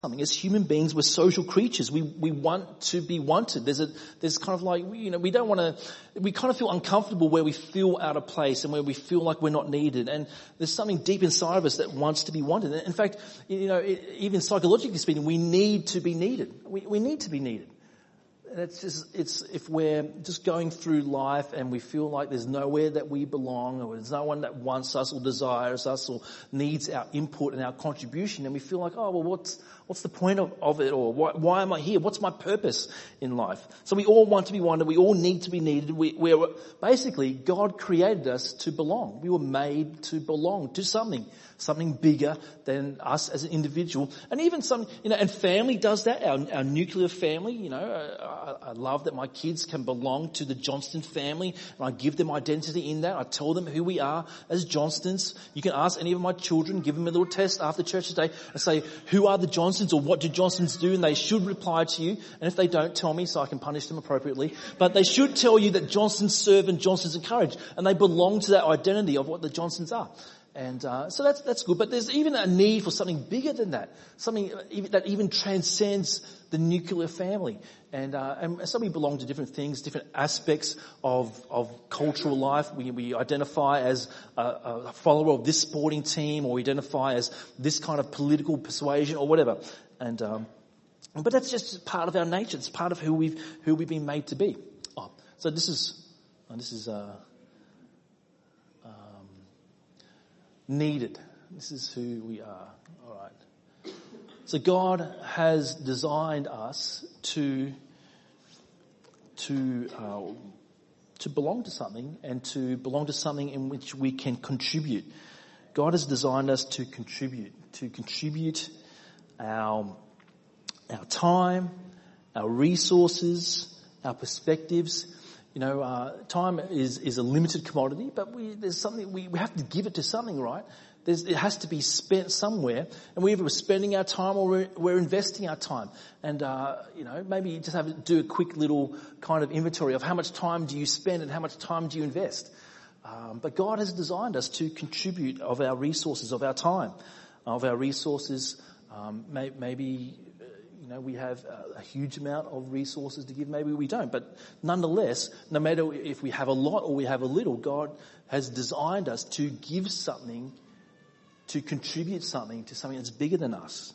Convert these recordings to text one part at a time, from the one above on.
something. As human beings, we're social creatures. We want to be wanted. There's kind of like, we don't want to, we kind of feel uncomfortable where we feel out of place and where we feel like we're not needed. And there's something deep inside of us that wants to be wanted. In fact, even psychologically speaking, we need to be needed. We need to be needed. It's if we're just going through life and we feel like there's nowhere that we belong, or there's no one that wants us or desires us or needs our input and our contribution, and we feel like, oh, well, what's the point of it, or why am I here? What's my purpose in life? So we all want to be wanted. We all need to be needed. We're basically, God created us to belong. We were made to belong to something bigger than us as an individual. And even and family does that, our nuclear family, I love that my kids can belong to the Johnston family, and I give them identity in that. I tell them who we are as Johnstons. You can ask any of my children, give them a little test after church today and say, who are the Johnstons, or what do Johnstons do? And they should reply to you. And if they don't, tell me so I can punish them appropriately. But they should tell you that Johnstons serve and Johnstons encourage, and they belong to that identity of what the Johnstons are. And so that's good. But there's even a need for something bigger than that, something that even transcends the nuclear family. And so we belong to different things, different aspects of cultural life. We identify as a follower of this sporting team, or we identify as this kind of political persuasion or whatever. And but that's just part of our nature. It's part of who we've been made to be. So this is needed. This is who we are. All right. So God has designed us to belong to something, and to belong to something in which we can contribute. God has designed us to contribute our time, our resources, our perspectives. Time is a limited commodity, but there's something, we have to give it to something, right? It has to be spent somewhere, and we're either spending our time or we're investing our time. And, maybe you just have to do a quick little kind of inventory of how much time do you spend and how much time do you invest. But God has designed us to contribute of our resources, of our time, of our resources. Maybe we have a huge amount of resources to give. Maybe we don't. But nonetheless, no matter if we have a lot or we have a little, God has designed us to give something, to contribute something to something that's bigger than us.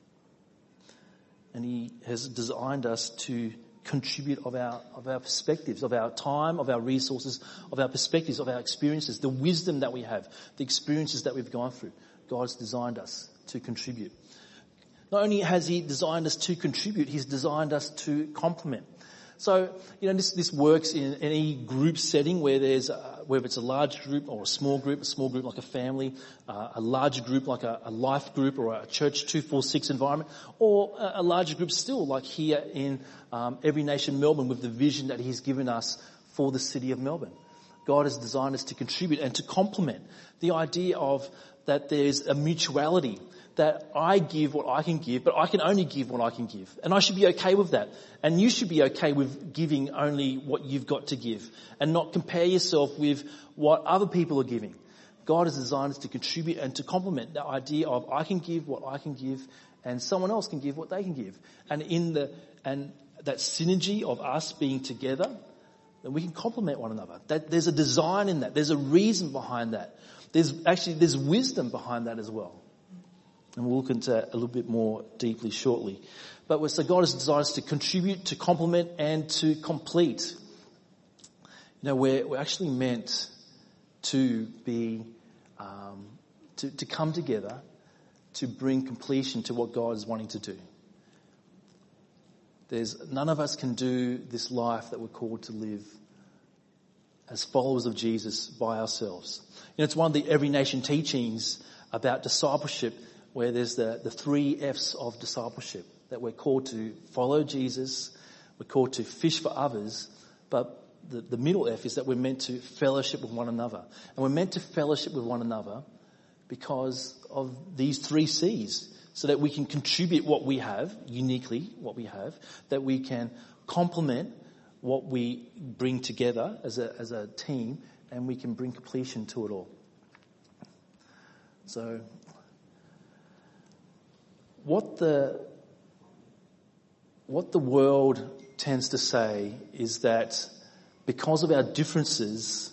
And He has designed us to contribute of our perspectives, of our time, of our resources, of our perspectives, of our experiences, the wisdom that we have, the experiences that we've gone through. God's designed us to contribute. Not only has He designed us to contribute, He's designed us to complement. So, this works in any group setting where whether it's a large group or a small group like a family, a larger group like a life group or a church 246 environment, or a larger group still like here in Every Nation Melbourne, with the vision that He's given us for the city of Melbourne. God has designed us to contribute and to complement. The idea of that there's a mutuality, that I give what I can give, but I can only give what I can give. And I should be okay with that. And you should be okay with giving only what you've got to give, and not compare yourself with what other people are giving. God has designed us to contribute and to complement the idea of I can give what I can give, and someone else can give what they can give. And that synergy of us being together, then we can complement one another. That there's a design in that. There's a reason behind that. There's wisdom behind that as well. And we'll look into that a little bit more deeply shortly. But so God has designed us to contribute, to complement, and to complete. We're actually meant to be, to come together to bring completion to what God is wanting to do. None of us can do this life that we're called to live as followers of Jesus by ourselves. It's one of the Every Nation teachings about discipleship, where there's the 3 F's of discipleship, that we're called to follow Jesus, we're called to fish for others, but the middle F is that we're meant to fellowship with one another. And we're meant to fellowship with one another because of these 3 C's, so that we can contribute what we have, uniquely what we have, that we can complement what we bring together as a team, and we can bring completion to it all. So what the what the world tends to say is that because of our differences,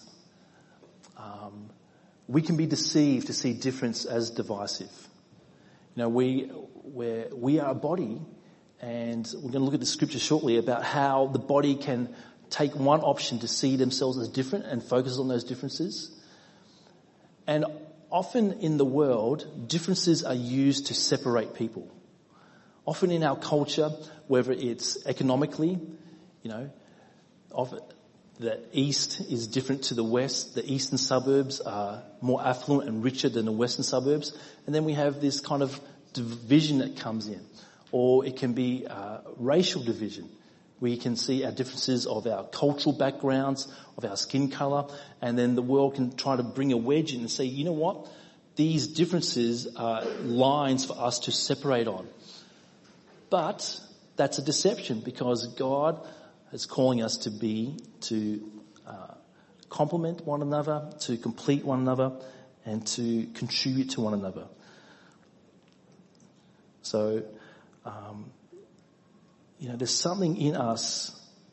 we can be deceived to see difference as divisive. You know, we are a body, and we're going to look at the scripture shortly about how the body can take one option to see themselves as different and focus on those differences. And often in the world, differences are used to separate people. Often in our culture, whether it's economically, you know, often the east is different to the west. The eastern suburbs are more affluent and richer than the western suburbs. And then we have this kind of division that comes in. Or it can be racial division. We can see our differences of our cultural backgrounds, of our skin colour, and then the world can try to bring a wedge in and say, you know what? These differences are lines for us to separate on. But that's a deception, because God is calling us to complement one another, to complete one another, and to contribute to one another. So, there's something in us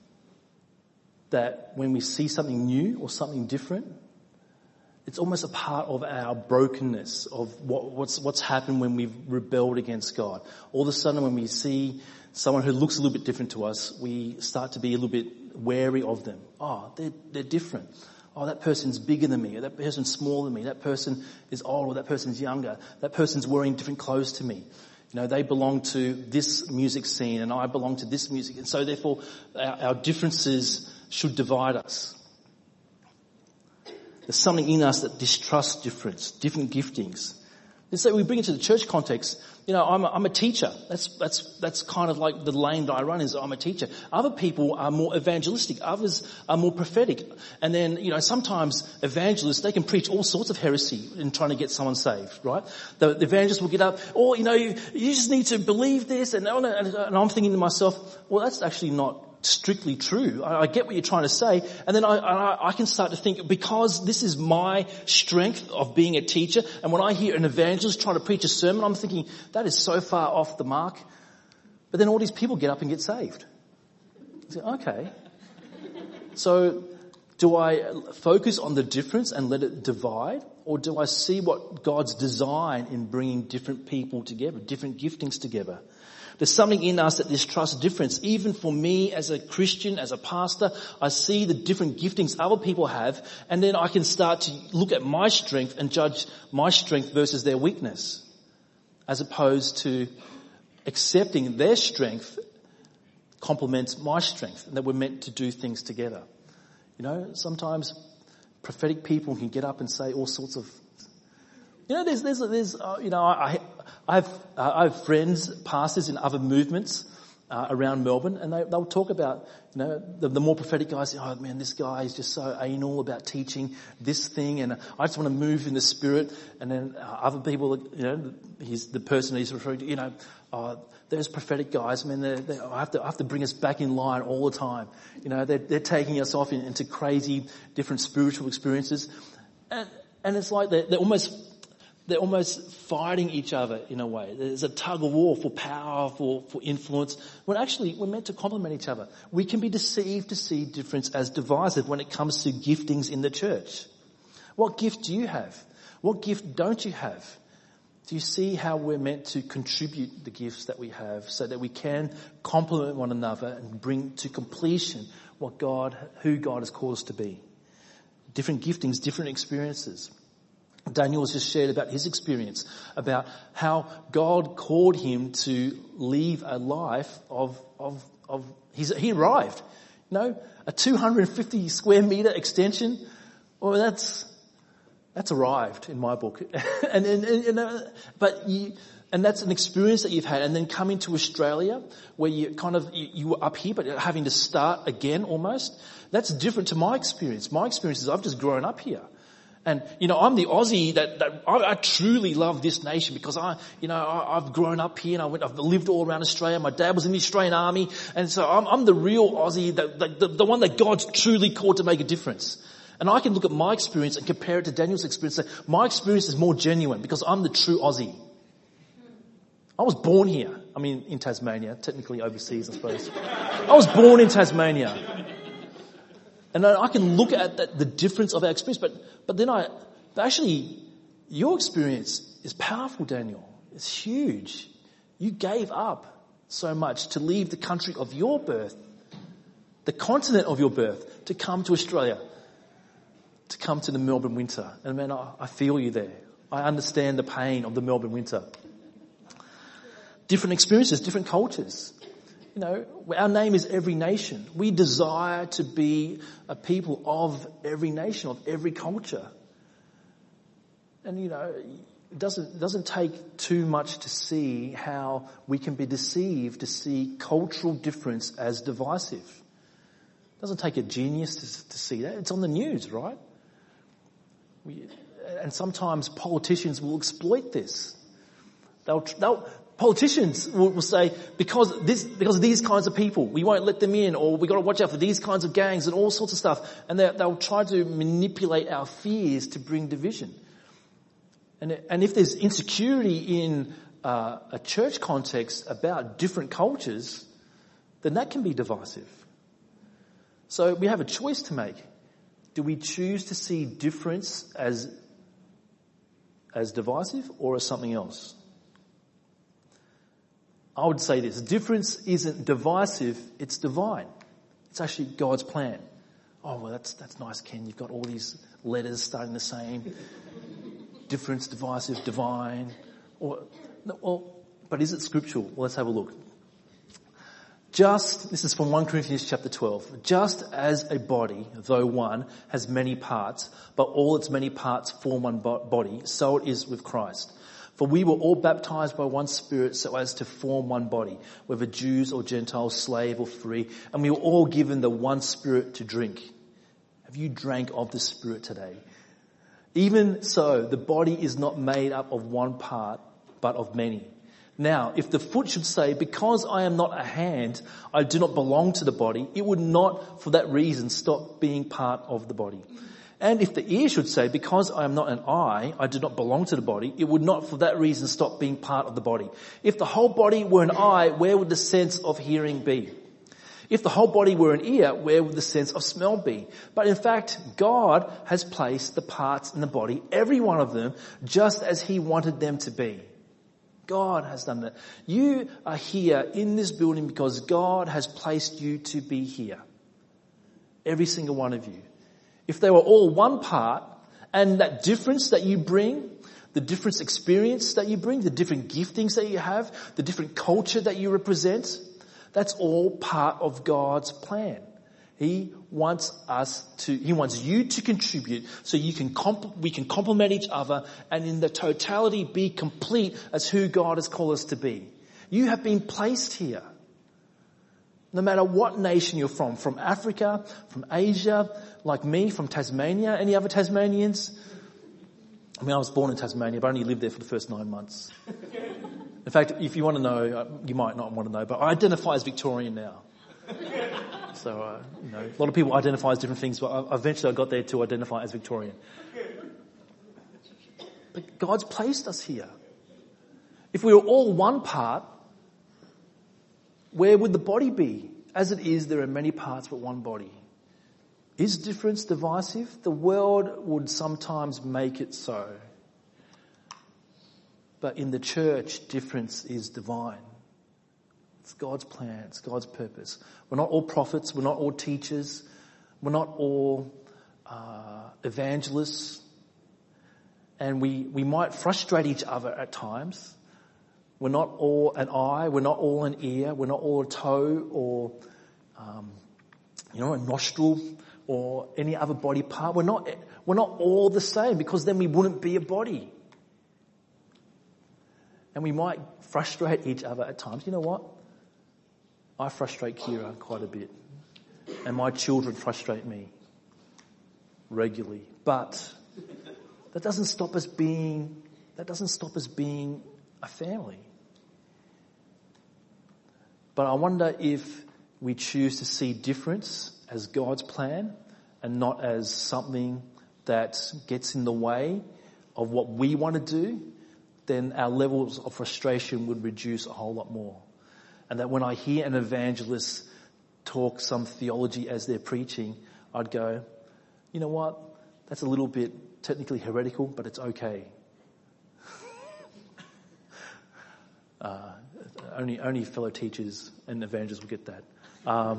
that when we see something new or something different, it's almost a part of our brokenness, of what's happened when we've rebelled against God. All of a sudden, when we see someone who looks a little bit different to us, we start to be a little bit wary of them. Oh, they're different. Oh, that person's bigger than me, or that person's smaller than me, that person is older, that person's younger, that person's wearing different clothes to me. You know, they belong to this music scene and I belong to this music. And so therefore our differences should divide us. There's something in us that distrusts different giftings. And so we bring it to the church context. You know, I'm a teacher. That's kind of like the lane that I run, is I'm a teacher. Other people are more evangelistic. Others are more prophetic. And then, you know, sometimes evangelists, they can preach all sorts of heresy in trying to get someone saved, right? The evangelist will get up, you know, you just need to believe this. And I'm thinking to myself, well, that's actually not strictly true. I get what you're trying to say. And then I can start to think, because this is my strength of being a teacher, and when I hear an evangelist trying to preach a sermon, I'm thinking, that is so far off the mark. But then all these people get up and get saved. I say, okay. So do I focus on the difference and let it divide? Or do I see what God's design in bringing different people together, different giftings together? There's something in us that distrusts difference. Even for me as a Christian, as a pastor, I see the different giftings other people have, and then I can start to look at my strength and judge my strength versus their weakness, as opposed to accepting their strength complements my strength, and that we're meant to do things together. You know, sometimes prophetic people can get up and say all sorts of, you know, I have friends, pastors in other movements around Melbourne, and they'll talk about, you know, the more prophetic guys say, oh man, this guy is just so anal about teaching this thing, and I just want to move in the Spirit. And then other people, you know, the person he's referring to, you know, there's prophetic guys, man, I have to bring us back in line all the time. You know, they're taking us off into crazy different spiritual experiences, and it's like they're almost fighting each other in a way. There's a tug of war for power, for influence, when actually we're meant to complement each other. We can be deceived to see difference as divisive when it comes to giftings in the church. What gift do you have? What gift don't you have? Do you see how we're meant to contribute the gifts that we have so that we can complement one another and bring to completion who God has called us to be? Different giftings, different experiences. Daniel has just shared about his experience, about how God called him to live a life he arrived. You know, a 250 square meter extension. Well, that's arrived in my book. And that's an experience that you've had. And then coming to Australia, where you were up here, but having to start again almost. That's different to my experience. My experience is I've just grown up here. And, you know, I'm the Aussie that I truly love this nation, because I've grown up here and I've lived all around Australia. My dad was in the Australian Army. And so I'm the real Aussie, the one that God's truly called to make a difference. And I can look at my experience and compare it to Daniel's experience and say, my experience is more genuine because I'm the true Aussie. I was born here. I mean, in Tasmania, technically overseas, I suppose. I was born in Tasmania. And I can look at the difference of our experience, but then actually, your experience is powerful, Daniel. It's huge. You gave up so much to leave the country of your birth, the continent of your birth, to come to Australia, to come to the Melbourne winter. And man, I feel you there. I understand the pain of the Melbourne winter. Different experiences, different cultures. You know, our name is Every Nation. We desire to be a people of every nation, of every culture. And you know, it doesn't take too much to see how we can be deceived to see cultural difference as divisive. It doesn't take a genius to see that. It's on the news, right? And sometimes politicians will exploit this. Politicians will say, because of these kinds of people, we won't let them in, or we've got to watch out for these kinds of gangs and all sorts of stuff. And they'll try to manipulate our fears to bring division. And if there's insecurity in a church context about different cultures, then that can be divisive. So we have a choice to make. Do we choose to see difference as divisive or as something else? I would say this: difference isn't divisive, it's divine. It's actually God's plan. Oh, well, that's nice, Ken. You've got all these letters starting the same. Difference, divisive, divine. But is it scriptural? Well, let's have a look. This is from 1 Corinthians chapter 12. Just as a body, though one, has many parts, but all its many parts form one body, so it is with Christ. For we were all baptized by one Spirit so as to form one body, whether Jews or Gentiles, slave or free, and we were all given the one Spirit to drink. Have you drank of the Spirit today? Even so, the body is not made up of one part, but of many. Now, if the foot should say, because I am not a hand, I do not belong to the body, it would not for that reason stop being part of the body. And if the ear should say, because I am not an eye, I do not belong to the body, it would not for that reason stop being part of the body. If the whole body were an eye, where would the sense of hearing be? If the whole body were an ear, where would the sense of smell be? But in fact, God has placed the parts in the body, every one of them, just as He wanted them to be. God has done that. You are here in this building because God has placed you to be here. Every single one of you. If they were all one part, and that difference that you bring, the different experience that you bring, the different giftings that you have, the different culture that you represent, that's all part of God's plan. He wants you to contribute so we can complement each other and in the totality be complete as who God has called us to be. You have been placed here. No matter what nation you're from Africa, from Asia, like me, from Tasmania. Any other Tasmanians? I mean, I was born in Tasmania, but I only lived there for the first 9 months. In fact, if you want to know, you might not want to know, but I identify as Victorian now. So, a lot of people identify as different things, but eventually I got there to identify as Victorian. But God's placed us here. If we were all one part, where would the body be? As it is, there are many parts but one body. Is difference divisive? The world would sometimes make it so. But in the church, difference is divine. It's God's plan. It's God's purpose. We're not all prophets. We're not all teachers. We're not all evangelists. And we might frustrate each other at times. We're not all an eye. We're not all an ear. We're not all a toe or, a nostril or any other body part. We're not all the same, because then we wouldn't be a body. And we might frustrate each other at times. You know what? I frustrate Kira quite a bit. And my children frustrate me regularly. But that doesn't stop us being a family. But I wonder if we choose to see difference as God's plan and not as something that gets in the way of what we want to do, then our levels of frustration would reduce a whole lot more. And that when I hear an evangelist talk some theology as they're preaching, I'd go, you know what? That's a little bit technically heretical, but it's okay. Only fellow teachers and evangelists will get that. But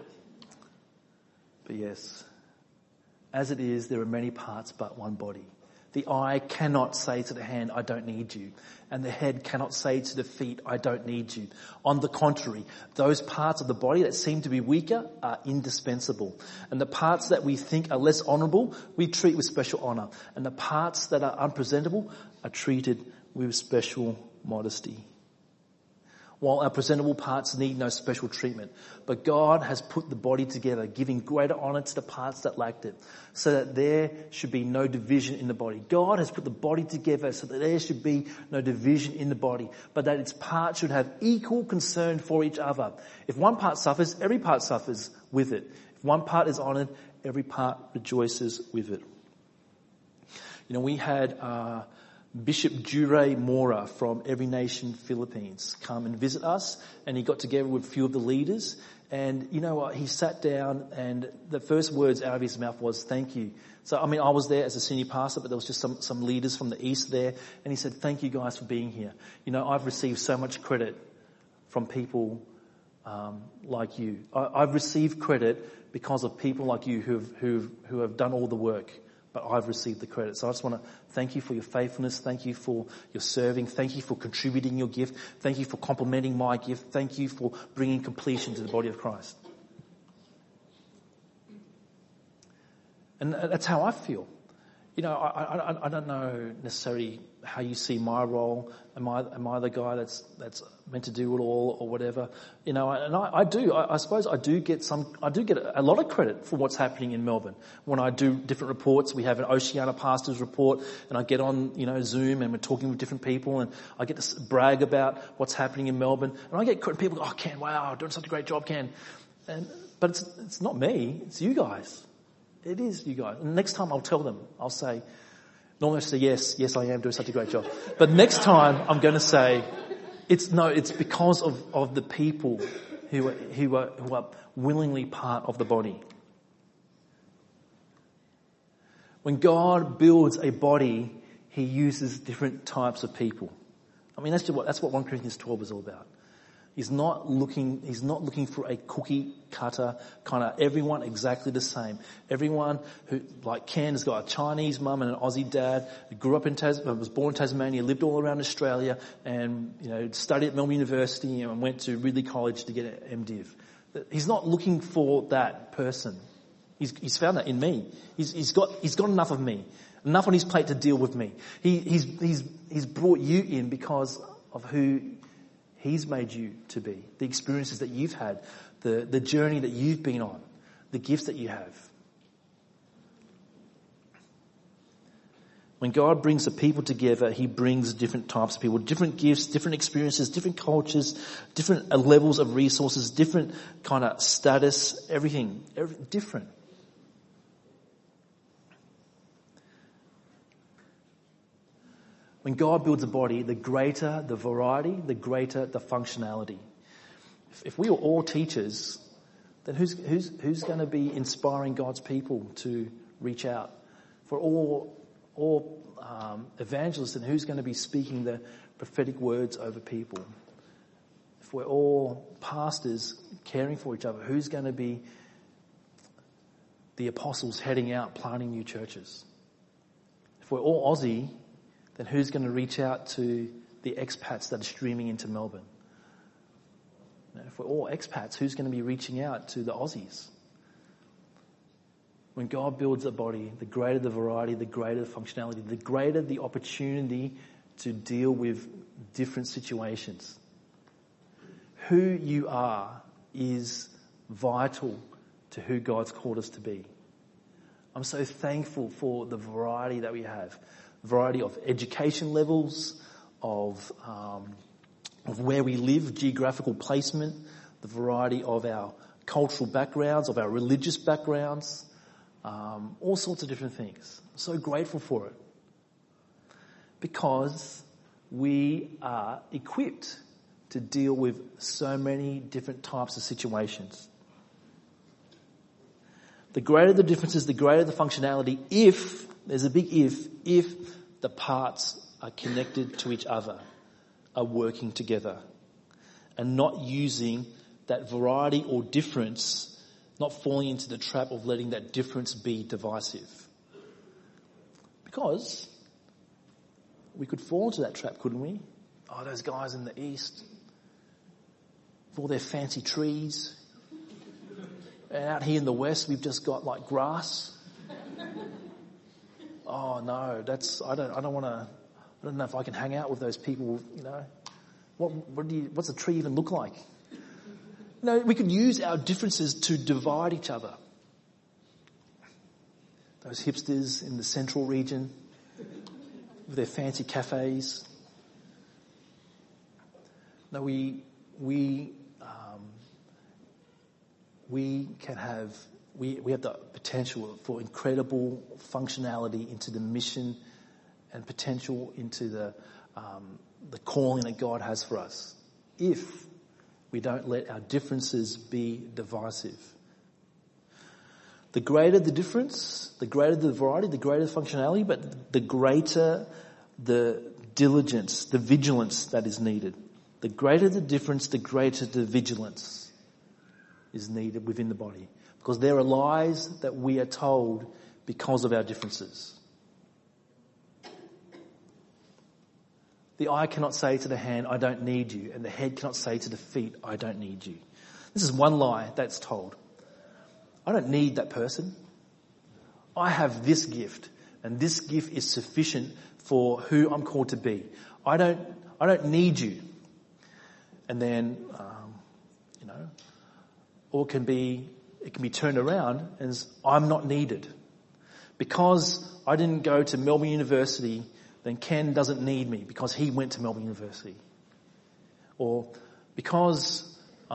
yes, as it is, there are many parts but one body. The eye cannot say to the hand, I don't need you. And the head cannot say to the feet, I don't need you. On the contrary, those parts of the body that seem to be weaker are indispensable. And the parts that we think are less honourable, we treat with special honour. And the parts that are unpresentable are treated with special modesty. While our presentable parts need no special treatment. But God has put the body together, giving greater honour to the parts that lacked it, so that there should be no division in the body. God has put the body together so that there should be no division in the body, but that its parts should have equal concern for each other. If one part suffers, every part suffers with it. If one part is honoured, every part rejoices with it. You know, we had Bishop Jure Mora from Every Nation Philippines come and visit us, and he got together with a few of the leaders, and you know what, he sat down and the first words out of his mouth was thank you. So I mean, I was there as a senior pastor, but there was just some leaders from the east there, and he said thank you guys for being here. You know, I've received so much credit from people like you. I've received credit because of people like you who have done all the work. But I've received the credit. So I just want to thank you for your faithfulness. Thank you for your serving. Thank you for contributing your gift. Thank you for complementing my gift. Thank you for bringing completion to the body of Christ. And that's how I feel. You know, I don't know necessarily how you see my role. Am I the guy that's meant to do it all or whatever? You know, and I suppose I do get a lot of credit for what's happening in Melbourne. When I do different reports, we have an Oceania Pastors report, and I get on, you know, Zoom, and we're talking with different people, and I get to brag about what's happening in Melbourne, and I get credit. People go, oh, Ken, wow, doing such a great job, Ken. But it's not me, it's you guys. It is you guys. And next time I'll tell them, I'll say, normally I say, yes, I am doing such a great job. But next time I'm going to say, it's because of the people who are willingly part of the body. When God builds a body, he uses different types of people. I mean, that's what 1 Corinthians 12 is all about. He's not looking for a cookie cutter kind of everyone exactly the same. Everyone who, like Ken, has got a Chinese mum and an Aussie dad, grew up was born in Tasmania, lived all around Australia, and, you know, studied at Melbourne University and went to Ridley College to get an MDiv. He's not looking for that person. He's found that in me. He's got enough of me, enough on his plate to deal with me. He's brought you in because of who He's made you to be, the experiences that you've had, the journey that you've been on, the gifts that you have. When God brings the people together, he brings different types of people, different gifts, different experiences, different cultures, different levels of resources, different kind of status, everything different. When God builds a body, the greater the variety, the greater the functionality. If we were all teachers, then who's going to be inspiring God's people to reach out? For all evangelists, then who's going to be speaking the prophetic words over people? If we're all pastors caring for each other, who's going to be the apostles heading out planting new churches? If we're all Aussie, then who's going to reach out to the expats that are streaming into Melbourne? If we're all expats, who's going to be reaching out to the Aussies? When God builds a body, the greater the variety, the greater the functionality, the greater the opportunity to deal with different situations. Who you are is vital to who God's called us to be. I'm so thankful for the variety that we have. Variety of education levels, of where we live, geographical placement, the variety of our cultural backgrounds, of our religious backgrounds, all sorts of different things. I'm so grateful for it. Because we are equipped to deal with so many different types of situations. The greater the differences, the greater the functionality if, there's a big if the parts are connected to each other, are working together, and not using that variety or difference, not falling into the trap of letting that difference be divisive. Because we could fall into that trap, couldn't we? Oh, those guys in the east, with all their fancy trees. And out here in the west, we've just got like grass. Oh no, I don't know if I can hang out with those people, you know. What's a tree even look like? No, we could use our differences to divide each other. Those hipsters in the central region with their fancy cafes. No, we have the potential for incredible functionality into the mission and potential into the calling that God has for us, if we don't let our differences be divisive. The greater the difference, the greater the variety, the greater the functionality, but the greater the diligence, the vigilance that is needed. The greater the difference, the greater the vigilance is needed within the body. Because there are lies that we are told because of our differences. The eye cannot say to the hand, I don't need you. And the head cannot say to the feet, I don't need you. This is one lie that's told. I don't need that person. I have this gift, and this gift is sufficient for who I'm called to be. I don't need you. And then, or it can be turned around as I'm not needed. Because I didn't go to Melbourne University, then Ken doesn't need me because he went to Melbourne University. Or because,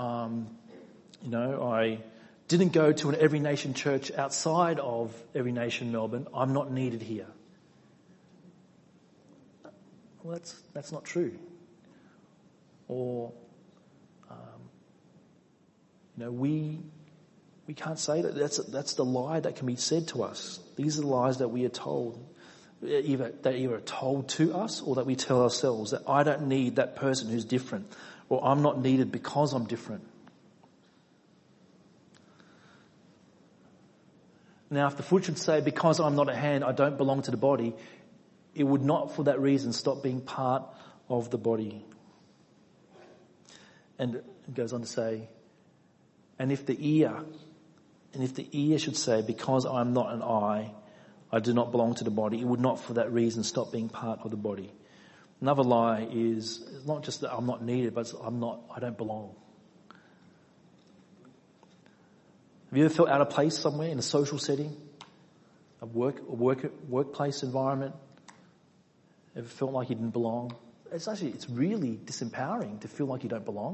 I didn't go to an Every Nation church outside of Every Nation Melbourne, I'm not needed here. Well, that's not true. Or, we can't say that. That's the lie that can be said to us. These are the lies that we are told. Either are told to us or that we tell ourselves that I don't need that person who's different, or I'm not needed because I'm different. Now, if the foot should say, because I'm not a hand, I don't belong to the body, it would not for that reason stop being part of the body. And it goes on to say, and if the ear should say, because I'm not an eye, I do not belong to the body, it would not for that reason stop being part of the body. Another lie is not just that I'm not needed, but I don't belong. Have you ever felt out of place somewhere in a social setting? A workplace environment? Ever felt like you didn't belong? It's really disempowering to feel like you don't belong.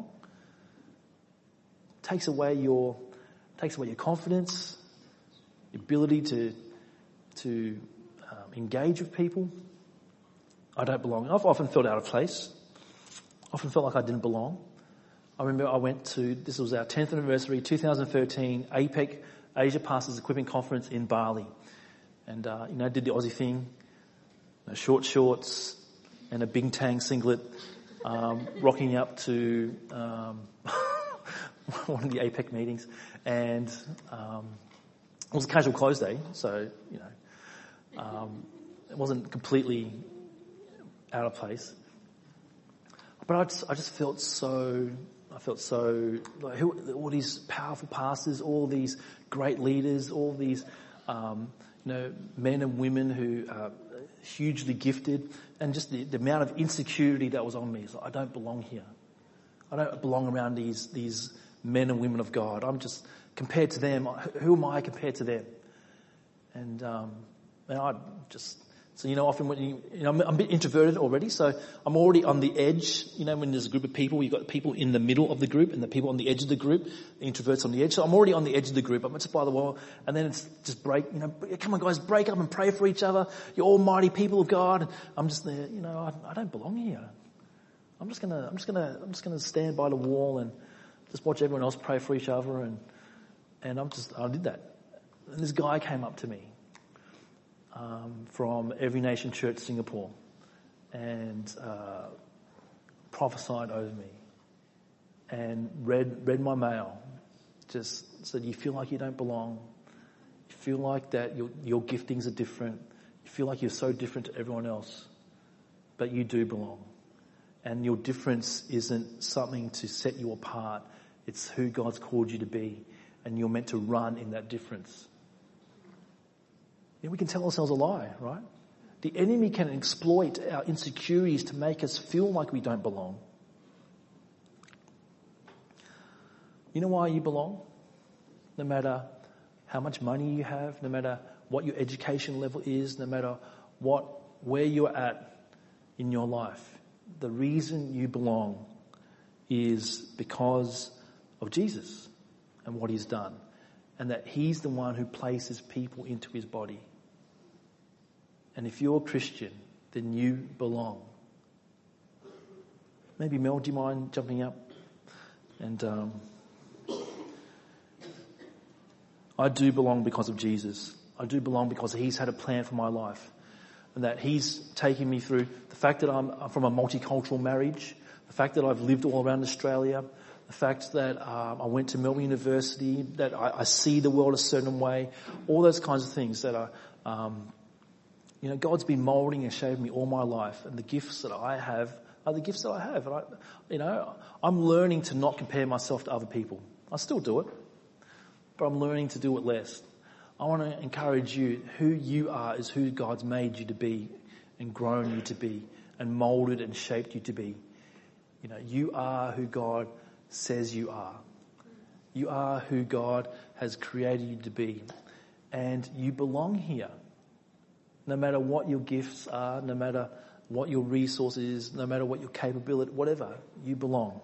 It takes away your confidence, your ability to engage with people. I don't belong. I've often felt out of place. Often felt like I didn't belong. I remember I went to, this was our 10th anniversary, 2013 APEC, Asia Pastors Equipping Conference in Bali. And, did the Aussie thing, short shorts and a Bintang singlet, rocking up to one of the APEC meetings. And it was a casual close day, so, it wasn't completely out of place. But I just felt so like all these powerful pastors, all these great leaders, all these men and women who are hugely gifted, and just the amount of insecurity that was on me. It's like, I don't belong here. I don't belong around these men and women of God. I'm just compared to them. Who am I compared to them? And So, often when I'm a bit introverted already, so I'm already on the edge. When there's a group of people, you've got people in the middle of the group and the people on the edge of the group, the introverts on the edge. So I'm already on the edge of the group. I'm just by the wall. And then it's just come on guys, break up and pray for each other. You're almighty people of God. I'm just there, I don't belong here. I'm just gonna stand by the wall and just watch everyone else pray for each other, and I did that. And this guy came up to me from Every Nation Church Singapore and prophesied over me and read my mail. Just said, you feel like you don't belong. You feel like that your giftings are different. You feel like you're so different to everyone else. But you do belong. And your difference isn't something to set you apart. It's who God's called you to be. And you're meant to run in that difference. We can tell ourselves a lie, right? The enemy can exploit our insecurities to make us feel like we don't belong. You know why you belong? No matter how much money you have, no matter what your education level is, no matter where you're at in your life, the reason you belong is because of Jesus and what he's done, and that he's the one who places people into his body. And if you're a Christian, then you belong. Maybe Mel, do you mind jumping up? And I do belong because of Jesus. I do belong because he's had a plan for my life. And that he's taken me through the fact that I'm from a multicultural marriage, the fact that I've lived all around Australia, the fact that I went to Melbourne University, that I see the world a certain way, all those kinds of things that are, God's been molding and shaping me all my life, and the gifts that I have are the gifts that I have. And I'm learning to not compare myself to other people. I still do it, but I'm learning to do it less. I want to encourage you, who you are is who God's made you to be and grown you to be and molded and shaped you to be. You are who God says you are. You are who God has created you to be. And you belong here. No matter what your gifts are, no matter what your resource is, no matter what your capability, whatever, you belong.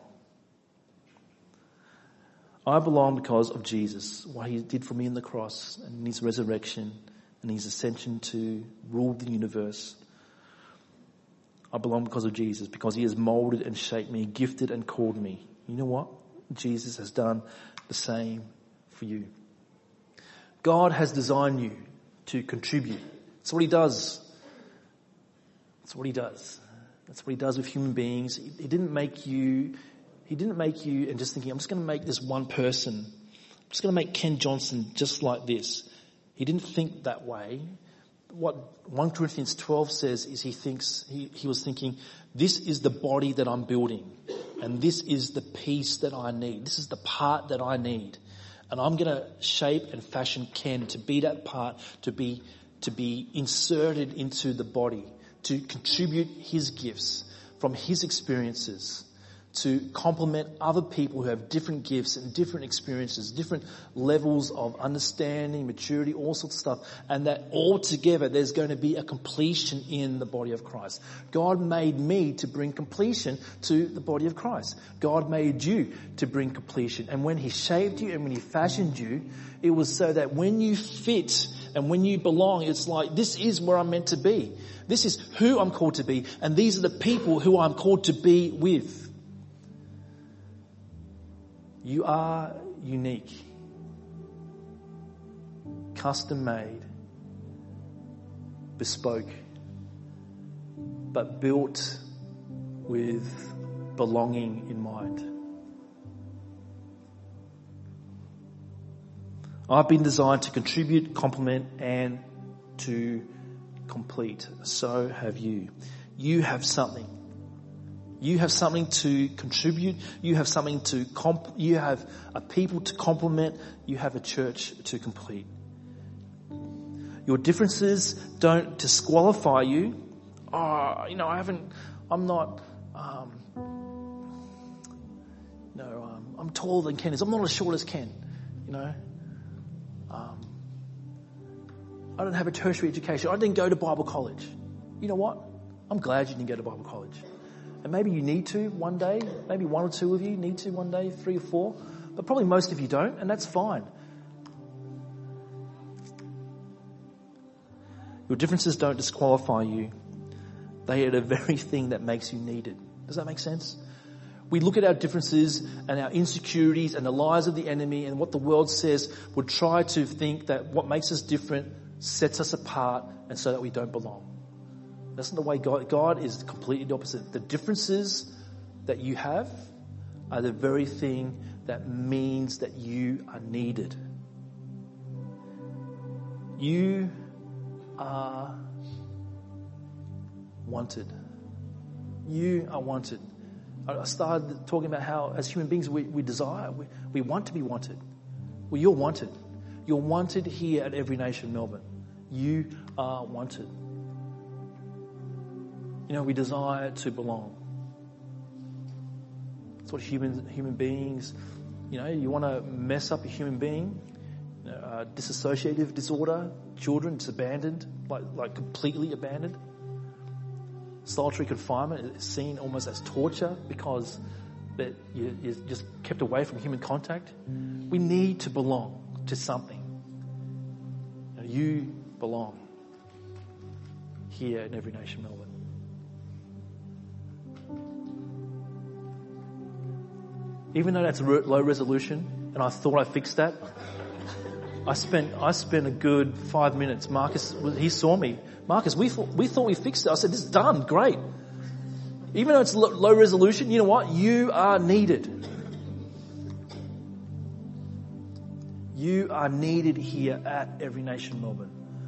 I belong because of Jesus, what he did for me in the cross and his resurrection and his ascension to rule the universe. I belong because of Jesus, because he has molded and shaped me, gifted and called me. You know what? Jesus has done the same for you. God has designed you to contribute. That's what he does. That's what he does. That's what he does with human beings. He didn't make you and just thinking, I'm just going to make this one person. I'm just going to make Ken Johnson just like this. He didn't think that way. What 1 Corinthians 12 says is he was thinking, this is the body that I'm building, and this is the piece that I need. This is the part that I need. And I'm going to shape and fashion Ken to be that part, to be inserted into the body, to contribute his gifts from his experiences, to complement other people who have different gifts and different experiences, different levels of understanding, maturity, all sorts of stuff. And that all together there's going to be a completion in the body of Christ. God made me to bring completion to the body of Christ. God made you to bring completion. And when he shaped you and when he fashioned you, it was so that when you fit and when you belong, it's like, this is where I'm meant to be. This is who I'm called to be. And these are the people who I'm called to be with. You are unique, custom made, bespoke, but built with belonging in mind. I've been designed to contribute, complement, and to complete. So have you. You have something. You have something to contribute. You have something to you have a people to complement. You have a church to complete. Your differences don't disqualify you. I'm taller than Ken is. I'm not as short as Ken. I don't have a tertiary education. I didn't go to Bible college. You know what? I'm glad you didn't go to Bible college. And maybe you need to one day, maybe one or two of you need to one day, 3 or 4, but probably most of you don't, and that's fine. Your differences don't disqualify you. They are the very thing that makes you needed. Does that make sense? We look at our differences and our insecurities and the lies of the enemy and what the world says. Would try to think that what makes us different sets us apart and so that we don't belong. That's not the way God is completely the opposite. The differences that you have are the very thing that means that you are needed. You are wanted. You are wanted. I started talking about how as human beings we desire, we want to be wanted. Well, you're wanted. You're wanted here at Every Nation Melbourne. You are wanted. You know, we desire to belong. That's what human beings, you know, you want to mess up a human being, dissociative disorder, children, it's abandoned, like completely abandoned. Solitary confinement is seen almost as torture because that you're just kept away from human contact. We need to belong to something. You belong here in Every Nation Melbourne. Even though that's low resolution, and I thought I fixed that, I spent a good 5 minutes. Marcus, he saw me. Marcus, we thought we fixed it. I said, this is done. Great. Even though it's low resolution, you know what? You are needed. You are needed here at Every Nation Melbourne.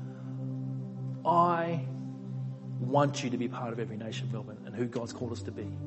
I want you to be part of Every Nation Melbourne and who God's called us to be.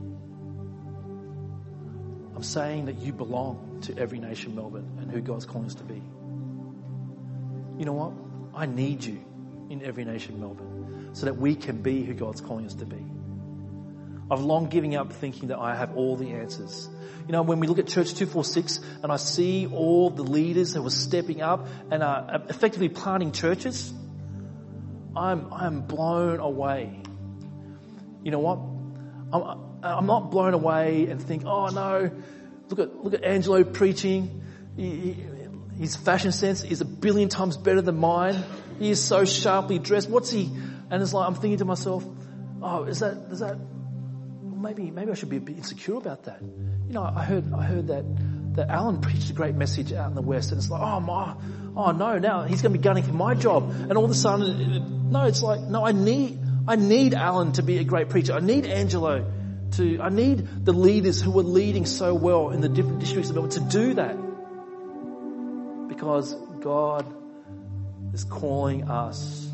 I'm saying that you belong to Every Nation Melbourne and who God's calling us to be. You know what? I need you in Every Nation Melbourne so that we can be who God's calling us to be. I've long given up thinking that I have all the answers. You know, when we look at Church 246 and I see all the leaders that were stepping up and are effectively planting churches, I'm blown away. You know what? I'm not blown away and think, oh no, look at Angelo preaching. His fashion sense is 1 billion times better than mine. He is so sharply dressed. What's he? And it's like I'm thinking to myself, oh, does that? Maybe I should be a bit insecure about that. You know, I heard that Alan preached a great message out in the West, and it's like, oh no, now he's going to be gunning for my job, and all of a sudden, no, it's like, no, I need Alan to be a great preacher. I need Angelo I need the leaders who are leading so well in the different districts of Melbourne to do that. Because God is calling us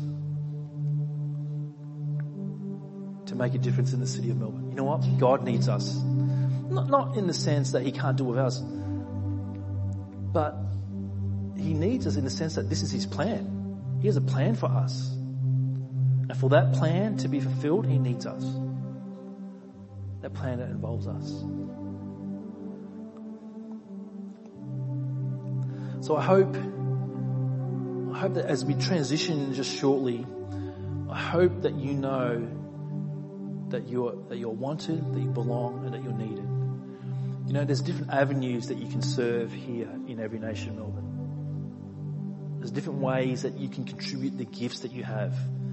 to make a difference in the city of Melbourne. You know what? God needs us. Not in the sense that he can't do with us, but he needs us in the sense that this is his plan. He has a plan for us. And for that plan to be fulfilled, he needs us. That plan that involves us. So I hope that as we transition just shortly, I hope that you know that you're wanted, that you belong, and that you're needed. You know, there's different avenues that you can serve here in Every Nation Melbourne. There's different ways that you can contribute the gifts that you have.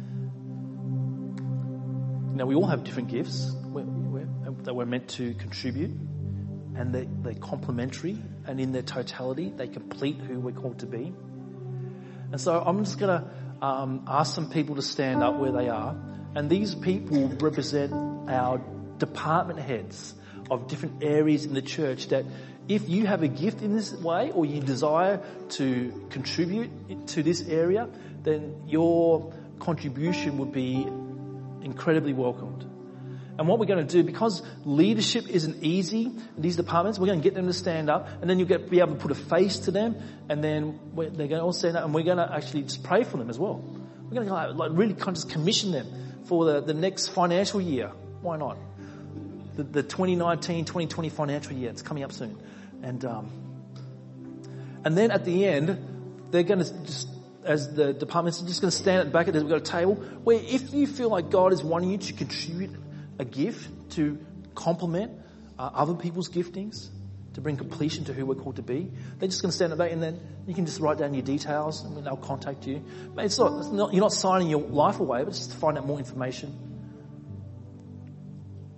Now, we all have different gifts that we're meant to contribute, and they're complementary, and in their totality, they complete who we're called to be. And so I'm just going to ask some people to stand up where they are, and these people represent our department heads of different areas in the church that if you have a gift in this way or you desire to contribute to this area, then your contribution would be incredibly welcomed. And what we're going to do, because leadership isn't easy in these departments, we're going to get them to stand up, and then you'll be able to put a face to them, and then they're going to all stand up, and we're going to actually just pray for them as well. We're going to really kind of just commission them for the next financial year. Why not? The 2019-2020 financial year. It's coming up soon. And then at the end, they're going to just, as the departments are just going to stand at the back of it, we've got a table where if you feel like God is wanting you to contribute a gift to complement other people's giftings, to bring completion to who we're called to be, they're just going to stand at the back, and then you can just write down your details and they'll contact you. It's not you're not signing your life away, but just to find out more information.